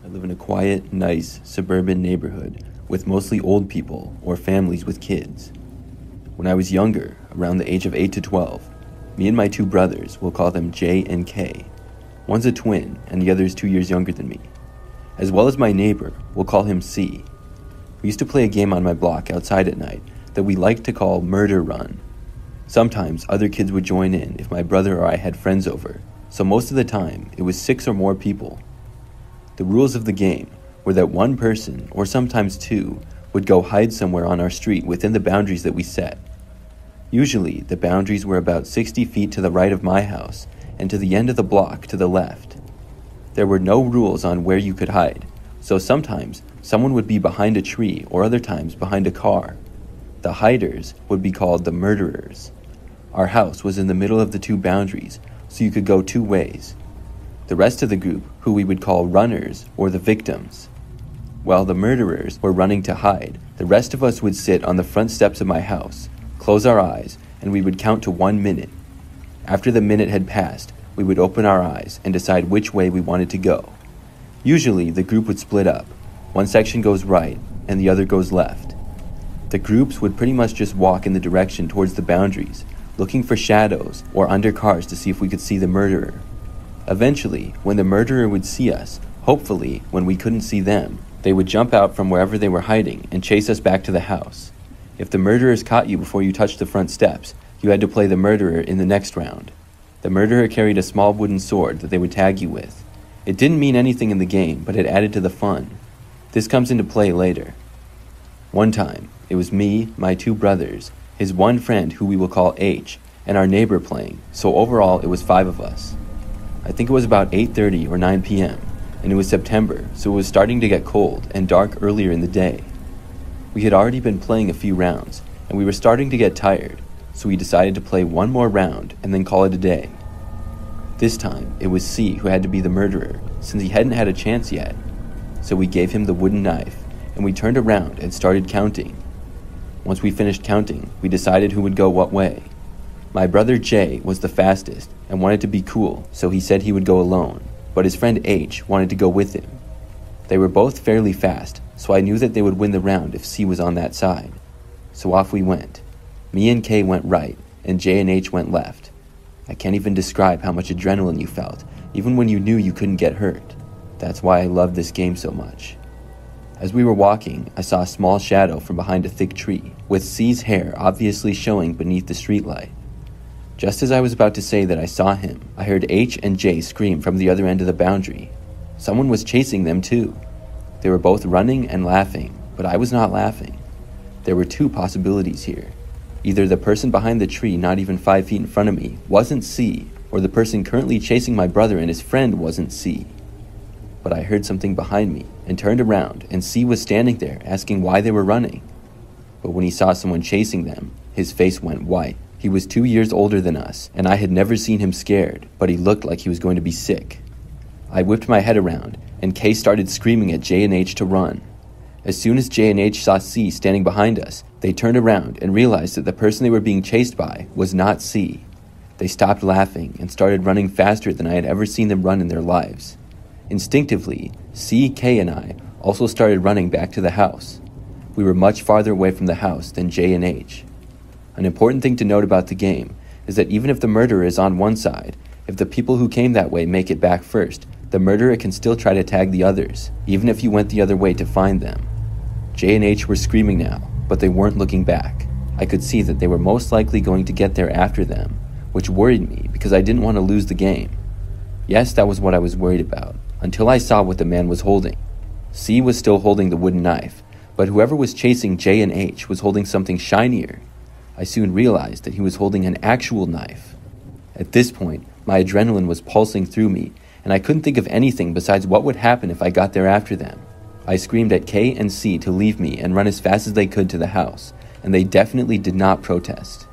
I live in a quiet, nice, suburban neighborhood with mostly old people or families with kids. When I was younger, around the age of 8 to 12, me and my two brothers, we'll call them J and K. One's a twin and the other is 2 years younger than me. As well as my neighbor, we'll call him C. We used to play a game on my block outside at night that we liked to call Murder Run. Sometimes other kids would join in if my brother or I had friends over, so most of the time it was 6 or more people. The rules of the game were that one person, or sometimes two, would go hide somewhere on our street within the boundaries that we set. Usually, the boundaries were about 60 feet to the right of my house and to the end of the block to the left. There were no rules on where you could hide, so sometimes someone would be behind a tree or other times behind a car. The hiders would be called the murderers. Our house was in the middle of the two boundaries, so you could go two ways. The rest of the group, who we would call runners or the victims. While the murderers were running to hide, the rest of us would sit on the front steps of my house, close our eyes, and we would count to 1 minute. After the minute had passed, we would open our eyes and decide which way we wanted to go. Usually, the group would split up. One section goes right, and the other goes left. The groups would pretty much just walk in the direction towards the boundaries, looking for shadows or under cars to see if we could see the murderer. Eventually, when the murderer would see us, hopefully when we couldn't see them, they would jump out from wherever they were hiding and chase us back to the house. If the murderers caught you before you touched the front steps, you had to play the murderer in the next round. The murderer carried a small wooden sword that they would tag you with. It didn't mean anything in the game, but it added to the fun. This comes into play later. One time, it was me, my two brothers, his one friend who we will call H, and our neighbor playing, so overall it was 5 of us. I think it was about 8:30 or 9 p.m., and it was September, so it was starting to get cold and dark earlier in the day. We had already been playing a few rounds, and we were starting to get tired, so we decided to play one more round and then call it a day. This time, it was C who had to be the murderer, since he hadn't had a chance yet. So we gave him the wooden knife, and we turned around and started counting. Once we finished counting, we decided who would go what way. My brother J was the fastest and wanted to be cool, so he said he would go alone, but his friend H wanted to go with him. They were both fairly fast, so I knew that they would win the round if C was on that side. So off we went. Me and K went right, and J and H went left. I can't even describe how much adrenaline you felt, even when you knew you couldn't get hurt. That's why I love this game so much. As we were walking, I saw a small shadow from behind a thick tree, with C's hair obviously showing beneath the streetlight. Just as I was about to say that I saw him, I heard H and J scream from the other end of the boundary. Someone was chasing them too. They were both running and laughing, but I was not laughing. There were 2 possibilities here. Either the person behind the tree not even 5 feet in front of me wasn't C, or the person currently chasing my brother and his friend wasn't C. But I heard something behind me and turned around, and C was standing there asking why they were running. But when he saw someone chasing them, his face went white. He was 2 years older than us, and I had never seen him scared, but he looked like he was going to be sick. I whipped my head around, and K started screaming at J and H to run. As soon as J and H saw C standing behind us, they turned around and realized that the person they were being chased by was not C. They stopped laughing and started running faster than I had ever seen them run in their lives. Instinctively, C, K, and I also started running back to the house. We were much farther away from the house than J and H. An important thing to note about the game is that even if the murderer is on one side, if the people who came that way make it back first, the murderer can still try to tag the others, even if you went the other way to find them. J and H were screaming now, but they weren't looking back. I could see that they were most likely going to get there after them, which worried me because I didn't want to lose the game. Yes, that was what I was worried about, until I saw what the man was holding. C was still holding the wooden knife, but whoever was chasing J and H was holding something shinier. I soon realized that he was holding an actual knife. At this point, my adrenaline was pulsing through me, and I couldn't think of anything besides what would happen if I got there after them. I screamed at K and C to leave me and run as fast as they could to the house, and they definitely did not protest.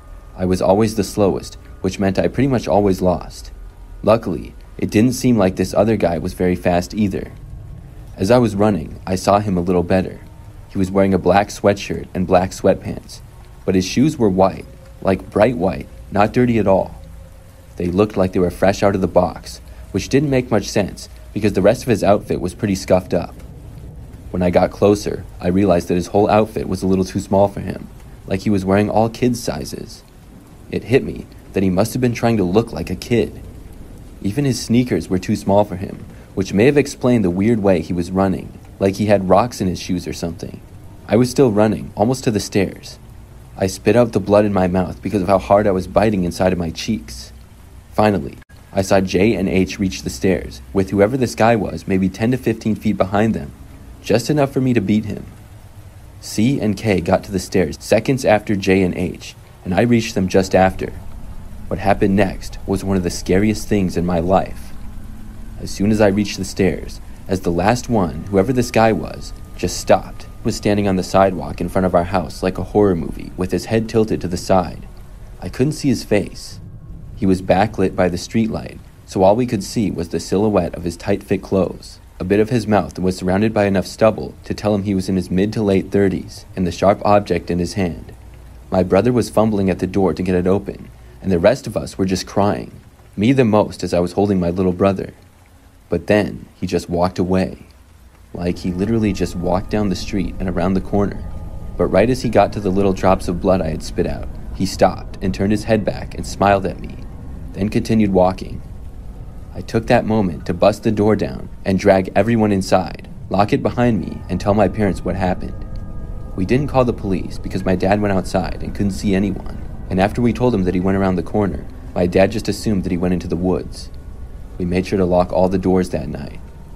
I was always the slowest, which meant I pretty much always lost. Luckily, it didn't seem like this other guy was very fast either. As I was running, I saw him a little better. He was wearing a black sweatshirt and black sweatpants, but his shoes were white, like bright white, not dirty at all. They looked like they were fresh out of the box, which didn't make much sense because the rest of his outfit was pretty scuffed up. When I got closer, I realized that his whole outfit was a little too small for him, like he was wearing all kids' sizes. It hit me that he must have been trying to look like a kid. Even his sneakers were too small for him, which may have explained the weird way he was running, like he had rocks in his shoes or something. I was still running, almost to the stairs. I spit out the blood in my mouth because of how hard I was biting inside of my cheeks. Finally, I saw J and H reach the stairs, with whoever this guy was maybe 10 to 15 feet behind them, just enough for me to beat him. C and K got to the stairs seconds after J and H, and I reached them just after. What happened next was one of the scariest things in my life. As soon as I reached the stairs, as the last one, whoever this guy was, just stopped. He was standing on the sidewalk in front of our house like a horror movie, with his head tilted to the side. I couldn't see his face. He was backlit by the streetlight, so all we could see was the silhouette of his tight-fit clothes. A bit of his mouth was surrounded by enough stubble to tell him he was in his mid to late 30s, and the sharp object in his hand. My brother was fumbling at the door to get it open, and the rest of us were just crying, me the most as I was holding my little brother. But then he just walked away. Like he literally just walked down the street and around the corner. But right as he got to the little drops of blood I had spit out, he stopped and turned his head back and smiled at me, then continued walking. I took that moment to bust the door down and drag everyone inside, lock it behind me, and tell my parents what happened. We didn't call the police because my dad went outside and couldn't see anyone, and after we told him that he went around the corner, my dad just assumed that he went into the woods. We made sure to lock all the doors that night.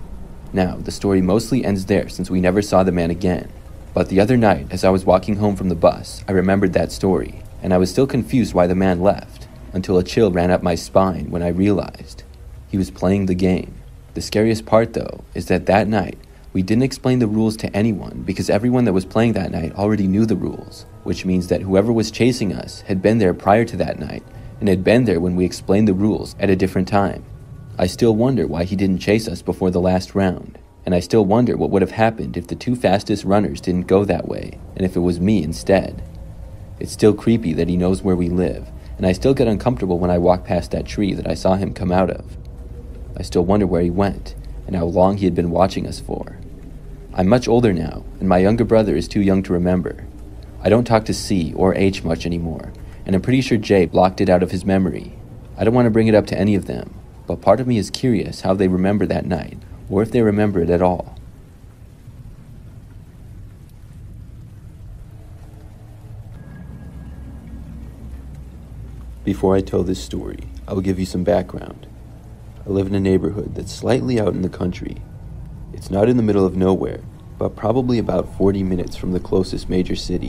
Now, the story mostly ends there since we never saw the man again. But the other night, as I was walking home from the bus, I remembered that story, and I was still confused why the man left, until a chill ran up my spine when I realized he was playing the game. The scariest part, though, is that night, we didn't explain the rules to anyone because everyone that was playing that night already knew the rules, which means that whoever was chasing us had been there prior to that night and had been there when we explained the rules at a different time. I still wonder why he didn't chase us before the last round, and I still wonder what would have happened if the two fastest runners didn't go that way, and if it was me instead. It's still creepy that he knows where we live, and I still get uncomfortable when I walk past that tree that I saw him come out of. I still wonder where he went, and how long he had been watching us for. I'm much older now, and my younger brother is too young to remember. I don't talk to C or H much anymore, and I'm pretty sure J blocked it out of his memory. I don't want to bring it up to any of them, but part of me is curious how they remember that night, or if they remember it at all. Before I tell this story, I will give you some background. I live in a neighborhood that's slightly out in the country. It's not in the middle of nowhere, but probably about 40 minutes from the closest major city.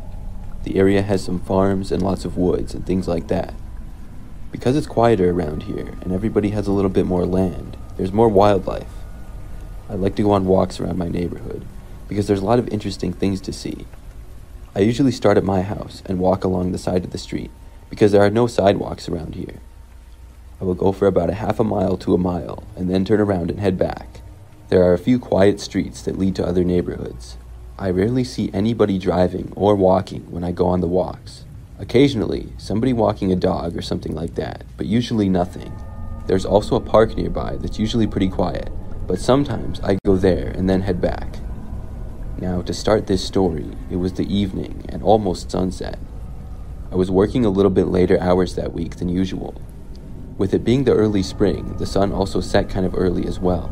The area has some farms and lots of woods and things like that. Because it's quieter around here and everybody has a little bit more land, there's more wildlife. I like to go on walks around my neighborhood because there's a lot of interesting things to see. I usually start at my house and walk along the side of the street because there are no sidewalks around here. I will go for about a half a mile to a mile and then turn around and head back. There are a few quiet streets that lead to other neighborhoods. I rarely see anybody driving or walking when I go on the walks. Occasionally, somebody walking a dog or something like that, but usually nothing. There's also a park nearby that's usually pretty quiet, but sometimes I go there and then head back. Now, to start this story, it was the evening and almost sunset. I was working a little bit later hours that week than usual. With it being the early spring, the sun also set kind of early as well.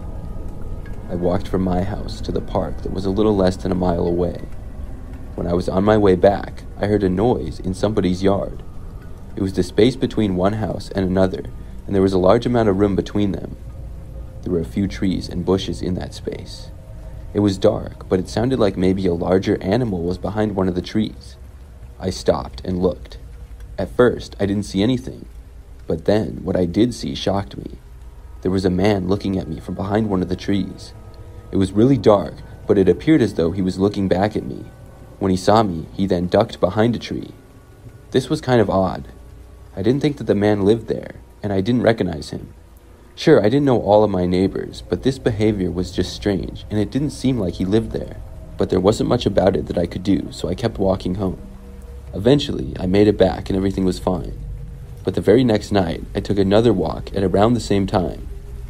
I walked from my house to the park that was a little less than a mile away. When I was on my way back, I heard a noise in somebody's yard. It was the space between one house and another, and there was a large amount of room between them. There were a few trees and bushes in that space. It was dark, but it sounded like maybe a larger animal was behind one of the trees. I stopped and looked. At first, I didn't see anything, but then what I did see shocked me. There was a man looking at me from behind one of the trees. It was really dark, but it appeared as though he was looking back at me. When he saw me, he then ducked behind a tree. This was kind of odd. I didn't think that the man lived there, and I didn't recognize him. Sure, I didn't know all of my neighbors, but this behavior was just strange, and it didn't seem like he lived there. But there wasn't much about it that I could do, so I kept walking home. Eventually, I made it back and everything was fine. But the very next night, I took another walk at around the same time.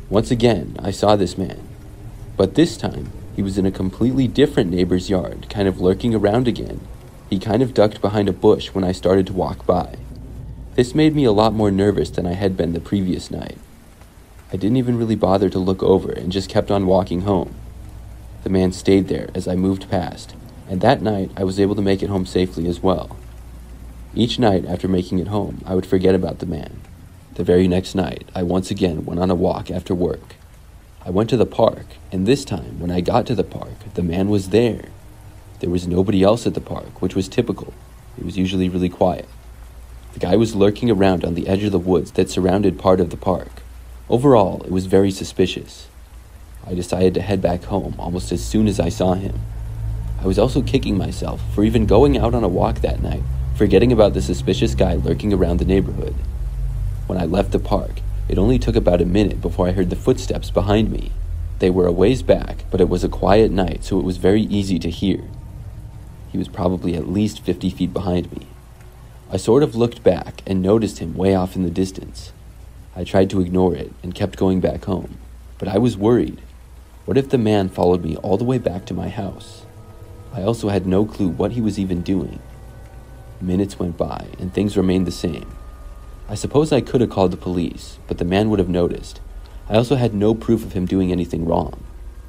Once again, I saw this man, but this time, he was in a completely different neighbor's yard, kind of lurking around again. He kind of ducked behind a bush when I started to walk by. This made me a lot more nervous than I had been the previous night. I didn't even really bother to look over and just kept on walking home. The man stayed there as I moved past, and that night I was able to make it home safely as well. Each night after making it home, I would forget about the man. The very next night, I once again went on a walk after work. I went to the park, and this time, when I got to the park, the man was there. There was nobody else at the park, which was typical. It was usually really quiet. The guy was lurking around on the edge of the woods that surrounded part of the park. Overall, it was very suspicious. I decided to head back home almost as soon as I saw him. I was also kicking myself for even going out on a walk that night, forgetting about the suspicious guy lurking around the neighborhood. When I left the park, it only took about a minute before I heard the footsteps behind me. They were a ways back, but it was a quiet night, so it was very easy to hear. He was probably at least 50 feet behind me. I sort of looked back and noticed him way off in the distance. I tried to ignore it and kept going back home, but I was worried. What if the man followed me all the way back to my house? I also had no clue what he was even doing. Minutes went by and things remained the same. I suppose I could have called the police, but the man would have noticed. I also had no proof of him doing anything wrong.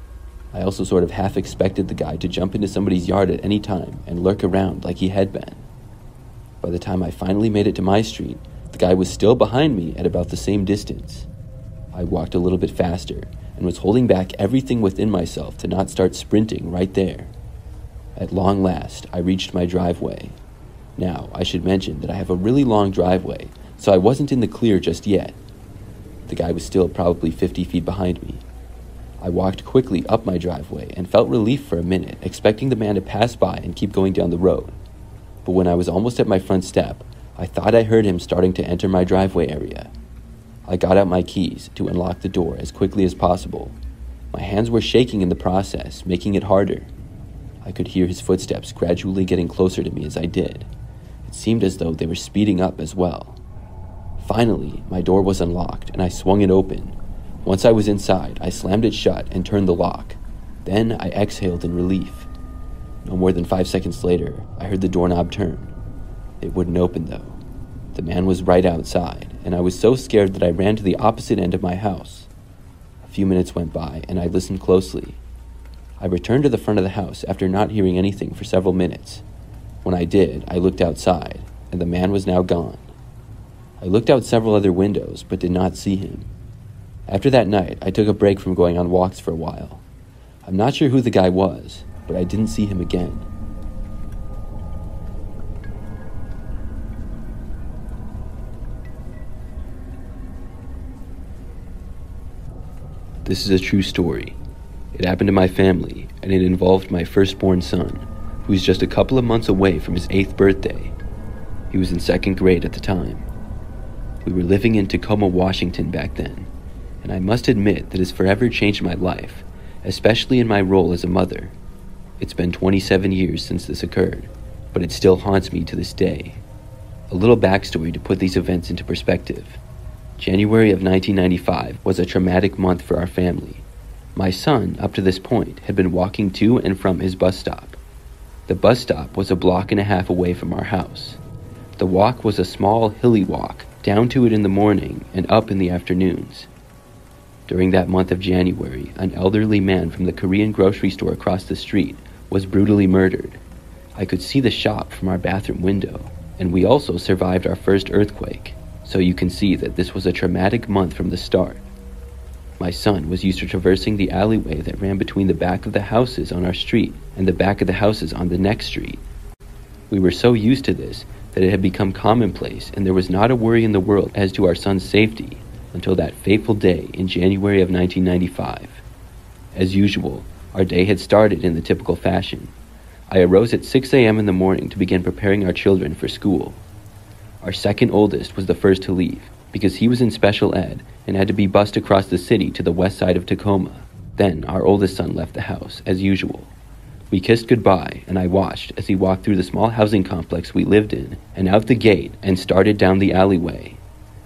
I also sort of half expected the guy to jump into somebody's yard at any time and lurk around like he had been. By the time I finally made it to my street, the guy was still behind me at about the same distance. I walked a little bit faster and was holding back everything within myself to not start sprinting right there. At long last, I reached my driveway. Now, I should mention that I have a really long driveway, so I wasn't in the clear just yet. The guy was still probably 50 feet behind me. I walked quickly up my driveway and felt relief for a minute, expecting the man to pass by and keep going down the road. But when I was almost at my front step, I thought I heard him starting to enter my driveway area. I got out my keys to unlock the door as quickly as possible. My hands were shaking in the process, making it harder. I could hear his footsteps gradually getting closer to me as I did. It seemed as though they were speeding up as well. Finally, my door was unlocked and I swung it open. Once I was inside, I slammed it shut and turned the lock. Then I exhaled in relief. No more than 5 seconds later, I heard the doorknob turn. It wouldn't open though. The man was right outside, and I was so scared that I ran to the opposite end of my house. A few minutes went by and I listened closely. I returned to the front of the house after not hearing anything for several minutes. When I did, I looked outside, and the man was now gone. I looked out several other windows, but did not see him. After that night, I took a break from going on walks for a while. I'm not sure who the guy was, but I didn't see him again. This is a true story. It happened to my family, and it involved my firstborn son, who was just a couple of months away from his 8th birthday. He was in 2nd grade at the time. We were living in Tacoma, Washington back then, and I must admit that it's forever changed my life, especially in my role as a mother. It's been 27 years since this occurred, but it still haunts me to this day. A little backstory to put these events into perspective. January of 1995 was a traumatic month for our family. My son, up to this point, had been walking to and from his bus stop. The bus stop was a block and a half away from our house. The walk was a small, hilly walk, down to it in the morning and up in the afternoons. During that month of January, an elderly man from the Korean grocery store across the street was brutally murdered. I could see the shop from our bathroom window, and we also survived our first earthquake, so you can see that this was a traumatic month from the start. My son was used to traversing the alleyway that ran between the back of the houses on our street and the back of the houses on the next street. We were so used to this that it had become commonplace, and there was not a worry in the world as to our son's safety until that fateful day in January of 1995. As usual, our day had started in the typical fashion. I arose at 6 a.m. in the morning to begin preparing our children for school. Our second oldest was the first to leave, because he was in special ed and had to be bused across the city to the west side of Tacoma. Then our oldest son left the house, as usual. We kissed goodbye, and I watched as he walked through the small housing complex we lived in and out the gate and started down the alleyway.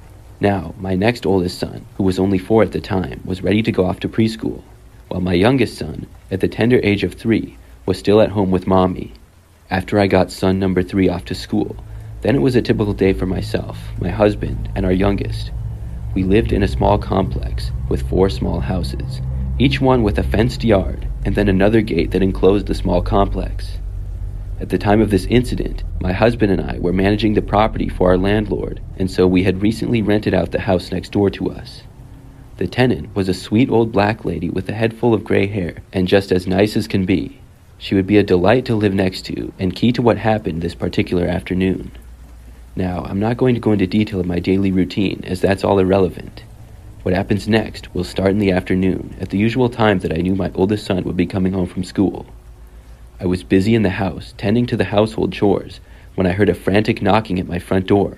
Now, my next oldest son, who was only 4 at the time, was ready to go off to preschool, while my youngest son, at the tender age of 3, was still at home with mommy. After I got son number 3 off to school, then it was a typical day for myself, my husband, and our youngest. We lived in a small complex with 4 small houses, each one with a fenced yard, and then another gate that enclosed the small complex. At the time of this incident, my husband and I were managing the property for our landlord, and so we had recently rented out the house next door to us. The tenant was a sweet old black lady with a head full of gray hair and just as nice as can be. She would be a delight to live next to and key to what happened this particular afternoon. Now, I'm not going to go into detail of my daily routine as that's all irrelevant. What happens next will start in the afternoon at the usual time that I knew my oldest son would be coming home from school. I was busy in the house, tending to the household chores, when I heard a frantic knocking at my front door.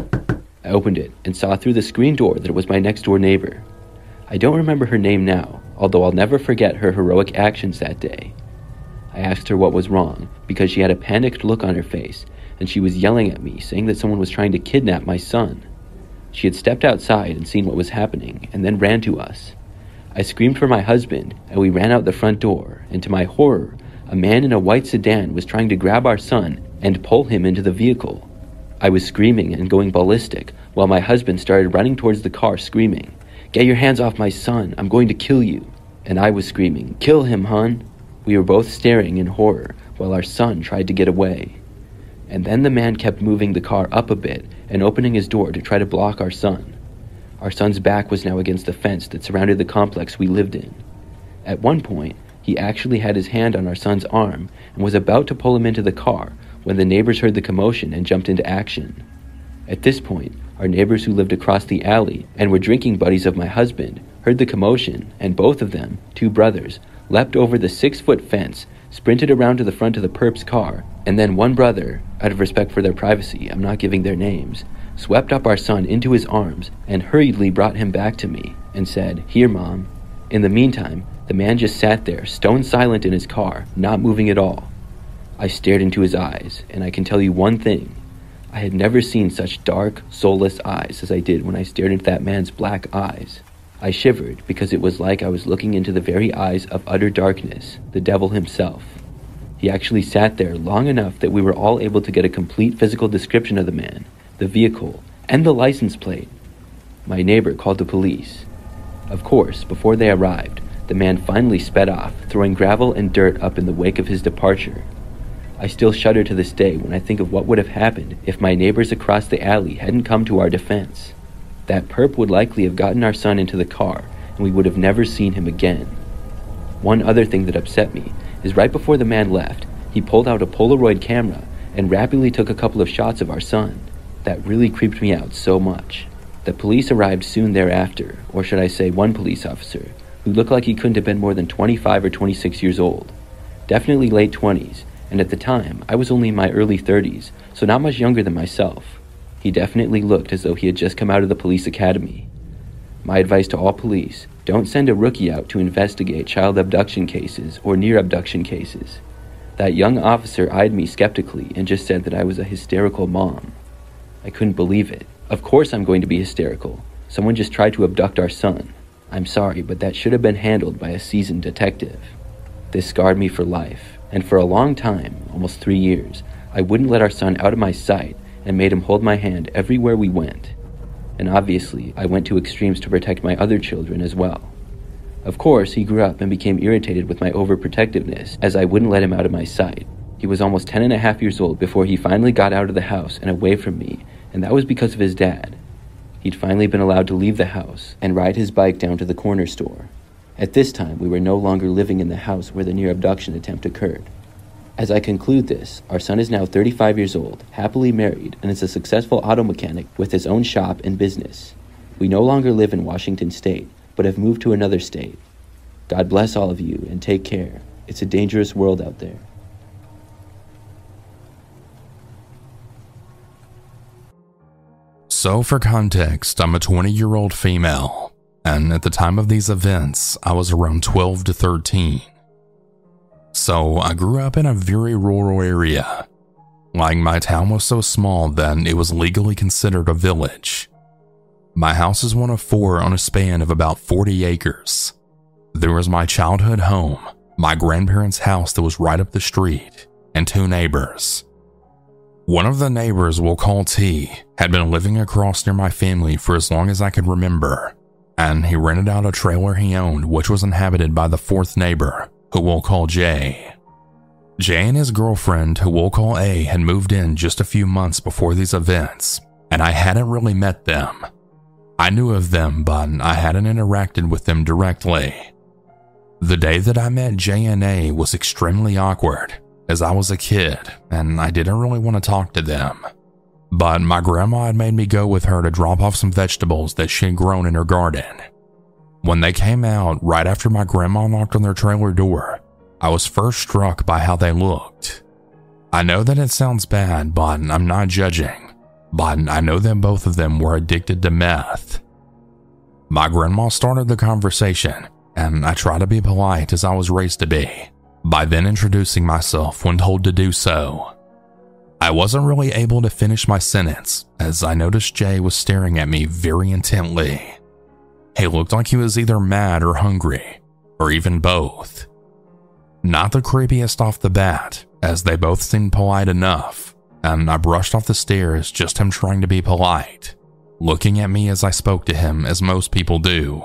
I opened it and saw through the screen door that it was my next-door neighbor. I don't remember her name now, although I'll never forget her heroic actions that day. I asked her what was wrong, because she had a panicked look on her face, and she was yelling at me, saying that someone was trying to kidnap my son. She had stepped outside and seen what was happening, and then ran to us. I screamed for my husband, and we ran out the front door, and to my horror, a man in a white sedan was trying to grab our son and pull him into the vehicle. I was screaming and going ballistic, while my husband started running towards the car screaming, "Get your hands off my son, I'm going to kill you." And I was screaming, "Kill him, hun." We were both staring in horror, while our son tried to get away. And then the man kept moving the car up a bit and opening his door to try to block our son. Our son's back was now against the fence that surrounded the complex we lived in. At one point, he actually had his hand on our son's arm and was about to pull him into the car when the neighbors heard the commotion and jumped into action. At this point, our neighbors who lived across the alley and were drinking buddies of my husband heard the commotion, and both of them, 2 brothers, leapt over the 6-foot fence, sprinted around to the front of the perp's car, and then one brother, out of respect for their privacy, I'm not giving their names, swept up our son into his arms and hurriedly brought him back to me and said, "Here, Mom." In the meantime, the man just sat there, stone silent in his car, not moving at all. I stared into his eyes, and I can tell you one thing. I had never seen such dark, soulless eyes as I did when I stared into that man's black eyes. I shivered because it was like I was looking into the very eyes of utter darkness, the devil himself. He actually sat there long enough that we were all able to get a complete physical description of the man, the vehicle, and the license plate. My neighbor called the police. Of course, before they arrived, the man finally sped off, throwing gravel and dirt up in the wake of his departure. I still shudder to this day when I think of what would have happened if my neighbors across the alley hadn't come to our defense. That perp would likely have gotten our son into the car, and we would have never seen him again. One other thing that upset me is right before the man left, he pulled out a Polaroid camera and rapidly took a couple of shots of our son. That really creeped me out so much. The police arrived soon thereafter, or should I say one police officer, who looked like he couldn't have been more than 25 or 26 years old. Definitely late 20s, and at the time, I was only in my early 30s, so not much younger than myself. He definitely looked as though he had just come out of the police academy. My advice to all police, don't send a rookie out to investigate child abduction cases or near abduction cases. That young officer eyed me skeptically and just said that I was a hysterical mom. I couldn't believe it. Of course I'm going to be hysterical. Someone just tried to abduct our son. I'm sorry, but that should have been handled by a seasoned detective. This scarred me for life, and for a long time, almost 3 years, I wouldn't let our son out of my sight and made him hold my hand everywhere we went. And obviously, I went to extremes to protect my other children as well. Of course, he grew up and became irritated with my overprotectiveness as I wouldn't let him out of my sight. He was almost 10 and a half years old before he finally got out of the house and away from me, and that was because of his dad. He'd finally been allowed to leave the house and ride his bike down to the corner store. At this time, we were no longer living in the house where the near abduction attempt occurred. As I conclude this, our son is now 35 years old, happily married, and is a successful auto mechanic with his own shop and business. We no longer live in Washington State, but have moved to another state. God bless all of you, and take care. It's a dangerous world out there. So for context, I'm a 20-year-old female, and at the time of these events, I was around 12 to 13. So I grew up in a very rural area. Like, my town was so small that it was legally considered a village. My house is one of 4 on a span of about 40 acres. There was my childhood home, my grandparents' house that was right up the street, and 2 neighbors. One of the neighbors, we'll call T, had been living across near my family for as long as I could remember, and he rented out a trailer he owned which was inhabited by the 4th neighbor, who we'll call J. J and his girlfriend, who we'll call A, had moved in just a few months before these events, and I hadn't really met them. I knew of them, but I hadn't interacted with them directly. The day that I met J and A was extremely awkward, as I was a kid and I didn't really want to talk to them. But my grandma had made me go with her to drop off some vegetables that she had grown in her garden. When they came out right after my grandma knocked on their trailer door, I was first struck by how they looked. I know that it sounds bad, but I'm not judging. But I know that both of them were addicted to meth. My grandma started the conversation, and I tried to be polite as I was raised to be, by then introducing myself when told to do so. I wasn't really able to finish my sentence, as I noticed Jay was staring at me very intently. He looked like he was either mad or hungry, or even both. Not the creepiest off the bat, as they both seemed polite enough, and I brushed off the stares, just him trying to be polite, looking at me as I spoke to him as most people do.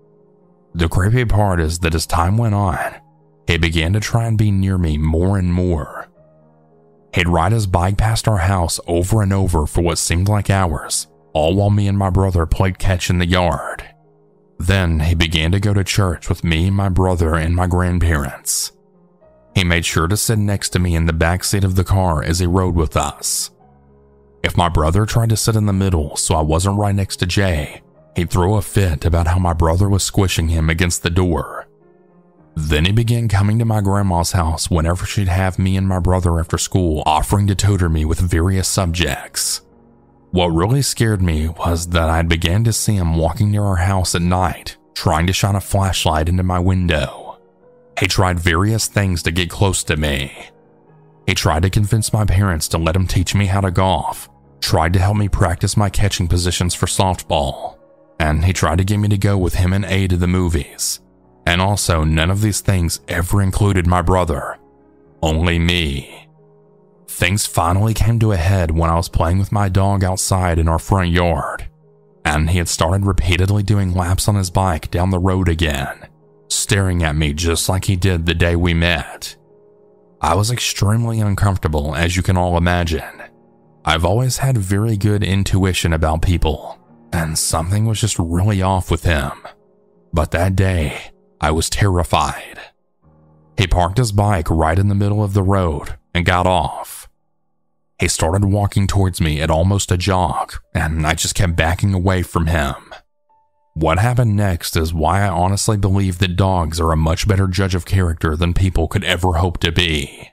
The creepy part is that as time went on, he began to try and be near me more and more. He'd ride his bike past our house over and over for what seemed like hours, all while me and my brother played catch in the yard. Then he began to go to church with me, my brother, and my grandparents. He made sure to sit next to me in the back seat of the car as he rode with us. If my brother tried to sit in the middle so I wasn't right next to Jay, he'd throw a fit about how my brother was squishing him against the door. Then he began coming to my grandma's house whenever she'd have me and my brother after school, offering to tutor me with various subjects. What really scared me was that I began to see him walking near our house at night, trying to shine a flashlight into my window. He tried various things to get close to me. He tried to convince my parents to let him teach me how to golf, tried to help me practice my catching positions for softball, and he tried to get me to go with him and A to the movies. And also, none of these things ever included my brother, only me. Things finally came to a head when I was playing with my dog outside in our front yard, and he had started repeatedly doing laps on his bike down the road again, staring at me just like he did the day we met. I was extremely uncomfortable, as you can all imagine. I've always had very good intuition about people, and something was just really off with him. But that day, I was terrified. He parked his bike right in the middle of the road and got off. He started walking towards me at almost a jog, and I just kept backing away from him. What happened next is why I honestly believe that dogs are a much better judge of character than people could ever hope to be.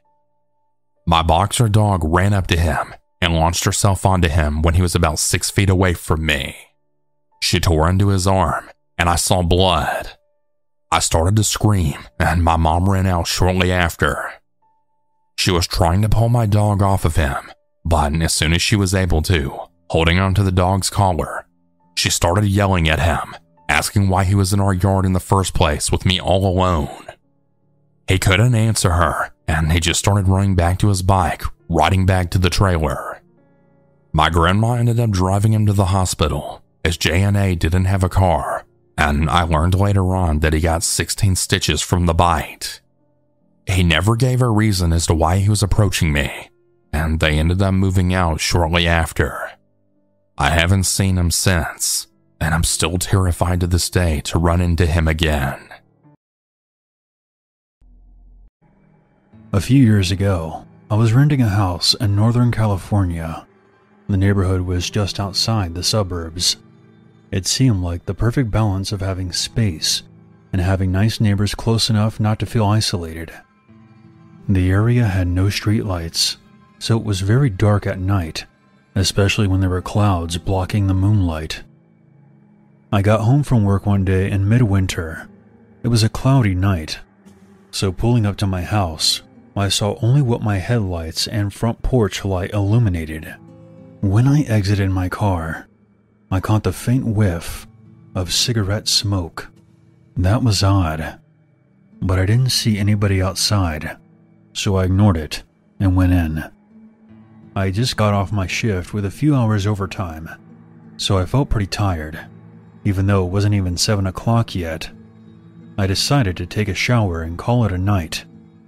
My boxer dog ran up to him and launched herself onto him when he was about 6 feet away from me. She tore into his arm, and I saw blood. I started to scream, and my mom ran out shortly after. She was trying to pull my dog off of him, but as soon as she was able to, holding onto the dog's collar, she started yelling at him, asking why he was in our yard in the first place with me all alone. He couldn't answer her, and he just started running back to his bike, riding back to the trailer. My grandma ended up driving him to the hospital, as J&A didn't have a car, and I learned later on that he got 16 stitches from the bite. He never gave a reason as to why he was approaching me, and they ended up moving out shortly after. I haven't seen him since, and I'm still terrified to this day to run into him again. A few years ago, I was renting a house in Northern California. The neighborhood was just outside the suburbs. It seemed like the perfect balance of having space and having nice neighbors close enough not to feel isolated. The area had no street lights, so it was very dark at night, especially when there were clouds blocking the moonlight. I got home from work one day in midwinter. It was a cloudy night, so pulling up to my house, I saw only what my headlights and front porch light illuminated. When I exited my car, I caught the faint whiff of cigarette smoke. That was odd, but I didn't see anybody outside, so I ignored it and went in. I just got off my shift with a few hours overtime, so I felt pretty tired. Even though it wasn't even 7 o'clock yet, I decided to take a shower and call it a night.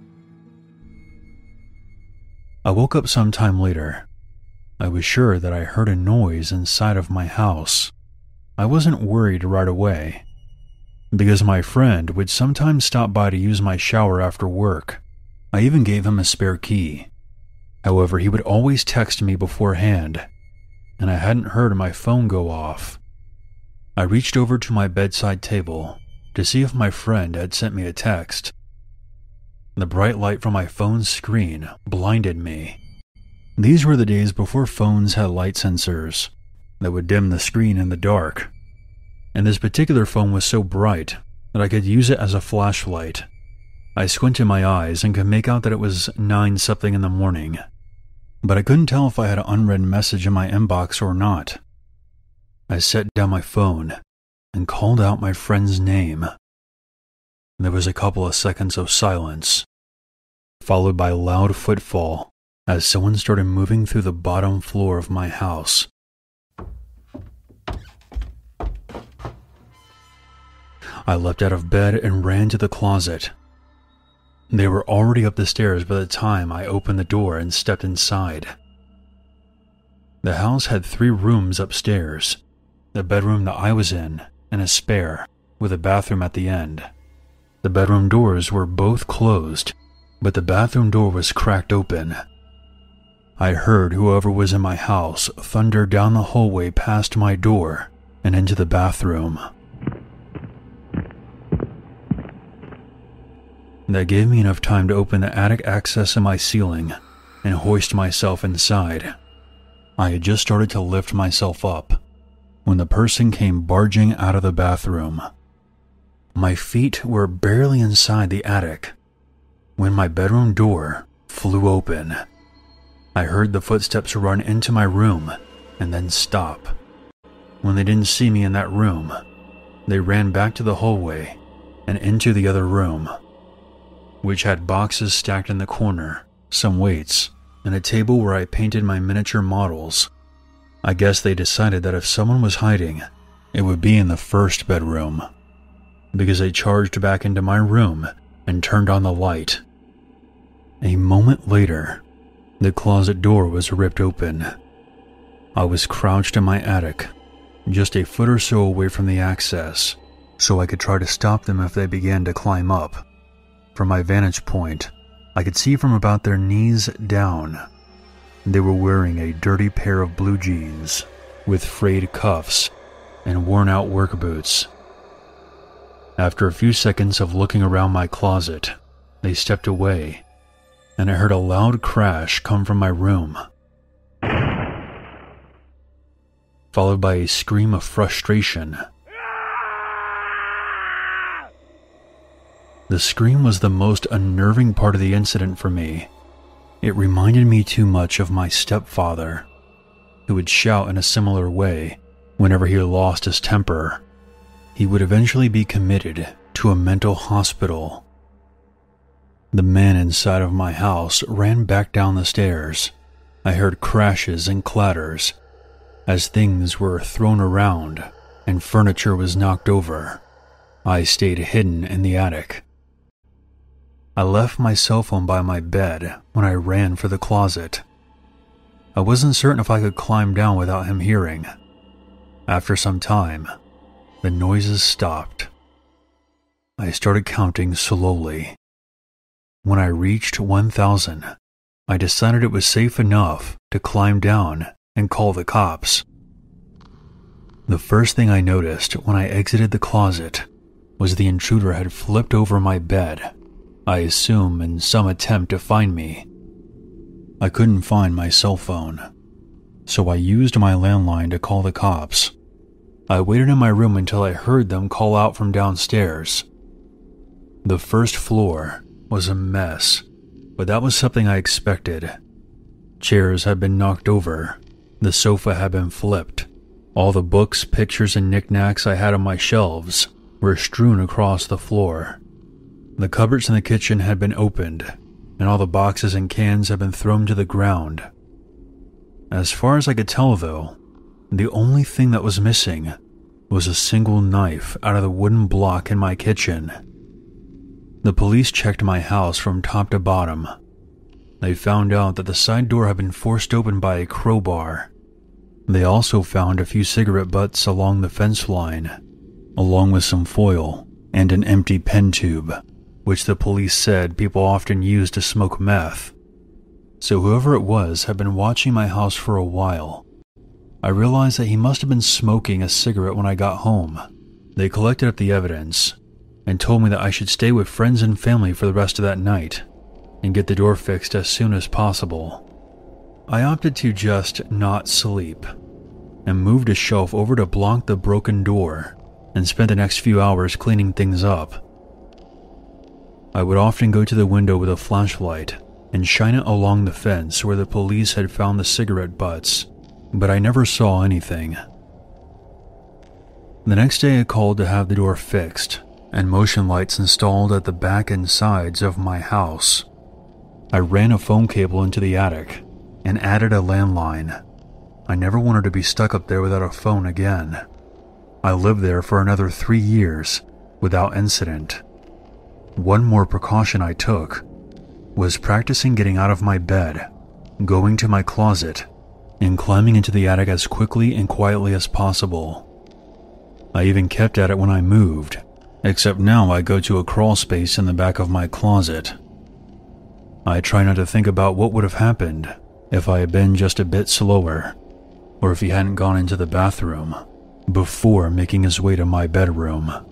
I woke up sometime later. I was sure that I heard a noise inside of my house. I wasn't worried right away, because my friend would sometimes stop by to use my shower after work. I even gave him a spare key. However, he would always text me beforehand, and I hadn't heard my phone go off. I reached over to my bedside table to see if my friend had sent me a text. The bright light from my phone's screen blinded me. These were the days before phones had light sensors that would dim the screen in the dark, and this particular phone was so bright that I could use it as a flashlight. I squinted my eyes and could make out that it was 9-something in the morning, but I couldn't tell if I had an unread message in my inbox or not. I set down my phone and called out my friend's name. There was a couple of seconds of silence, followed by a loud footfall as someone started moving through the bottom floor of my house. I leapt out of bed and ran to the closet. They were already up the stairs by the time I opened the door and stepped inside. The house had 3 rooms upstairs, the bedroom that I was in, and a spare, with a bathroom at the end. The bedroom doors were both closed, but the bathroom door was cracked open. I heard whoever was in my house thunder down the hallway past my door and into the bathroom. That gave me enough time to open the attic access in my ceiling and hoist myself inside. I had just started to lift myself up when the person came barging out of the bathroom. My feet were barely inside the attic when my bedroom door flew open. I heard the footsteps run into my room and then stop. When they didn't see me in that room, they ran back to the hallway and into the other room, which had boxes stacked in the corner, some weights, and a table where I painted my miniature models. I guess they decided that if someone was hiding, it would be in the first bedroom, because they charged back into my room and turned on the light. A moment later, the closet door was ripped open. I was crouched in my attic, just a foot or so away from the access, so I could try to stop them if they began to climb up. From my vantage point, I could see from about their knees down. They were wearing a dirty pair of blue jeans with frayed cuffs and worn-out work boots. After a few seconds of looking around my closet, they stepped away, and I heard a loud crash come from my room, followed by a scream of frustration. The scream was the most unnerving part of the incident for me. It reminded me too much of my stepfather, who would shout in a similar way whenever he lost his temper. He would eventually be committed to a mental hospital. The man inside of my house ran back down the stairs. I heard crashes and clatters as things were thrown around and furniture was knocked over. I stayed hidden in the attic. I left my cell phone by my bed when I ran for the closet. I wasn't certain if I could climb down without him hearing. After some time, the noises stopped. I started counting slowly. When I reached 1,000, I decided it was safe enough to climb down and call the cops. The first thing I noticed when I exited the closet was the intruder had flipped over my bed, I assume in some attempt to find me. I couldn't find my cell phone, so I used my landline to call the cops. I waited in my room until I heard them call out from downstairs. The first floor was a mess, but that was something I expected. Chairs had been knocked over, the sofa had been flipped, All the books, pictures, and knickknacks I had on my shelves were strewn across the floor. The cupboards in the kitchen had been opened, and all the boxes and cans had been thrown to the ground. As far as I could tell, though, the only thing that was missing was a single knife out of the wooden block in my kitchen. The police checked my house from top to bottom. They found out that the side door had been forced open by a crowbar. They also found a few cigarette butts along the fence line, along with some foil and an empty pen tube, which the police said people often use to smoke meth. So whoever it was had been watching my house for a while. I realized that he must have been smoking a cigarette when I got home. They collected up the evidence and told me that I should stay with friends and family for the rest of that night and get the door fixed as soon as possible. I opted to just not sleep and moved a shelf over to block the broken door and spent the next few hours cleaning things up. I would often go to the window with a flashlight and shine it along the fence where the police had found the cigarette butts, but I never saw anything. The next day I called to have the door fixed and motion lights installed at the back and sides of my house. I ran a phone cable into the attic and added a landline. I never wanted to be stuck up there without a phone again. I lived there for another 3 years without incident. One more precaution I took was practicing getting out of my bed, going to my closet, and climbing into the attic as quickly and quietly as possible. I even kept at it when I moved, except now I go to a crawl space in the back of my closet. I try not to think about what would have happened if I had been just a bit slower, or if he hadn't gone into the bathroom before making his way to my bedroom.